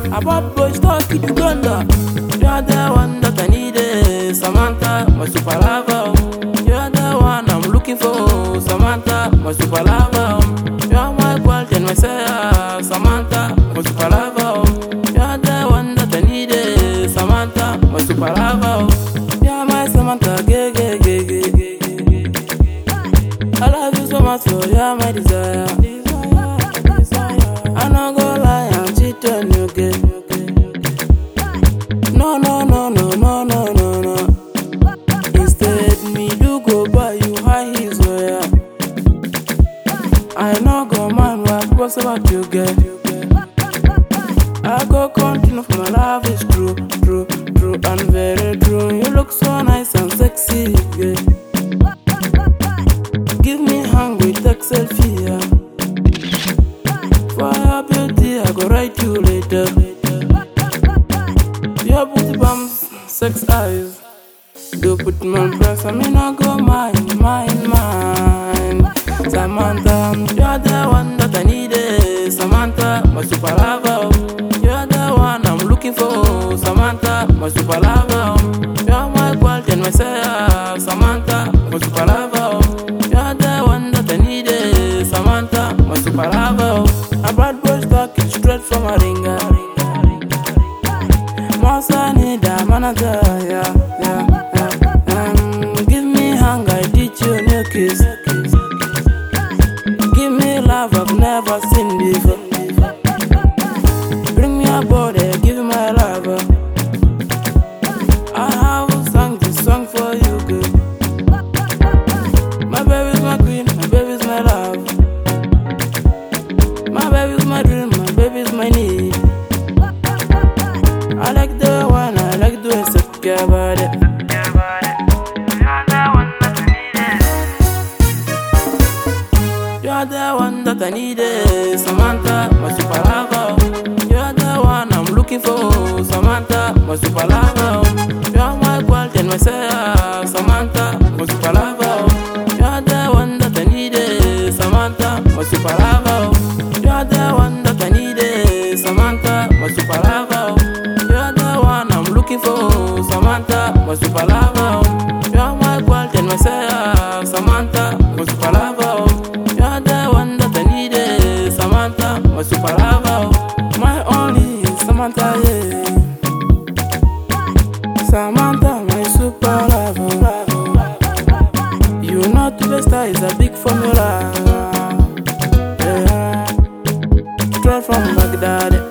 About boys talk in Uganda. You're the one that I needed, Samantha, my super lover. You're the one I'm looking for, Samantha, my super lover. You're my world and my sayer, Samantha, my super lover. You're the one that I needed, Samantha, my super lover. You're my Samantha, gay, gay, gay, gay, gay, gay. I love you so much, so you're my desire. I no go lie and cheat on you, gay. No, no, no, no, no, no, no, no. Instead, me do go buy you high heels, so yeah. I no go mind what's about you, girl. I go continue for my love is true, true, true and very true. You look so nice and sexy, girl. Give me hungry, take selfie, yeah. For your beauty, I go write you later. Your booty bumps, sex eyes. Do put my press, I mean I go mine, mine, mine. Samantha, you're the one that I needed. Samantha, my super lover. You're the one I'm looking for. Samantha, my super lover. You're my world and my sayer. Samantha, my super lover. You're the one that I needed. Samantha, my super lover. A bad boy stuck it straight from a ringer. Masa need a manager, yeah, yeah, yeah. Give me hunger, I teach you new kiss. Give me love I've never seen before. Bring me a body, give me my love. I have sung this song for you, girl. My baby's my queen, my baby's my love. My baby's my dream, my baby's my need. I like the one, I like the way you care about it. You're the one that I needed, Samantha, my super lover. You're the one I'm looking for, Samantha, my super lover. You're my world and my sayer, Samantha, my super lover. You're the one that I needed, Samantha, my super lover. You're the one that I needed, Samantha, my super lover. You're the one I'm looking for, Samantha, my super lover. You're my world and my sayer, Samantha, my super lover. You're the one that I needed, Samantha, my super lover. My only Samantha, yeah. Samantha, my super lover. You know to the star is a big formula, yeah. Straight from Baghdad.